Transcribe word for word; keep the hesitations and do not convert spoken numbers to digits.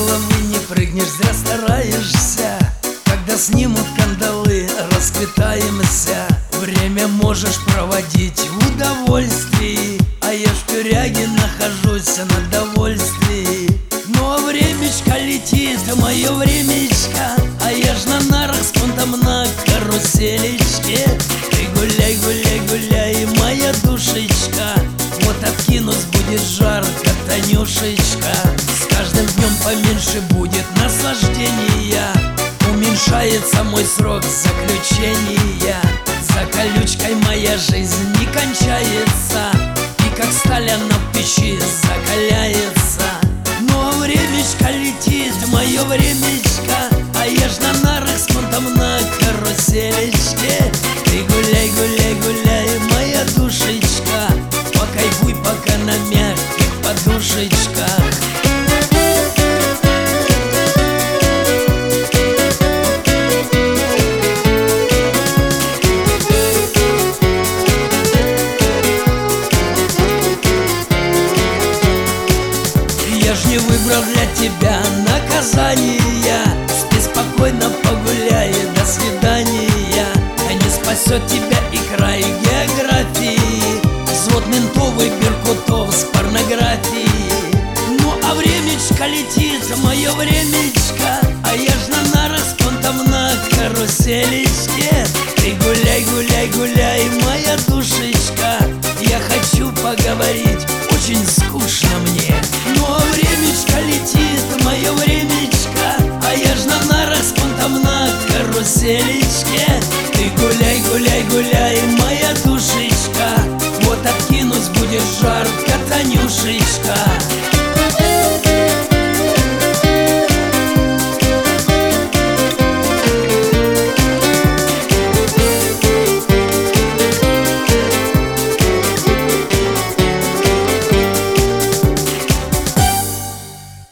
головы не прыгнешь, зря стараешься. Когда снимут кандалы, расквитаемся. Время можешь проводить в удовольствии, а я в тюряге нахожусь на довольствии. Ну а времечко летит, мое времечко, а я ж на нарах с понтом на каруселечке. Ты гуляй, гуляй, гуляй, моя душечка, вот откинусь будет жарко, Танюшечка. С каждым днем поменьше будет наслаждения, уменьшается мой срок заключения. За колючкой моя жизнь не кончается, и как сталь она в печи закаляется. Ну а времечко летит, мое времечко, а я ж на нарах с понтом на каруселечке. Ты гуляй, гуляй, гуляй, моя душечка, покайфуй пока на мягких подушечках. Я ж не выбрал для тебя наказания, спи спокойно, погуляй, до свидания. А не спасет тебя и край географии, взвод ментовый беркутов с порнографией. Ну а времечко летит, мое времечко, а я ж на нарах с понтом на каруселечке. Ты гуляй, гуляй, гуляй, моя душечка, я хочу поговорить, очень скучно мне.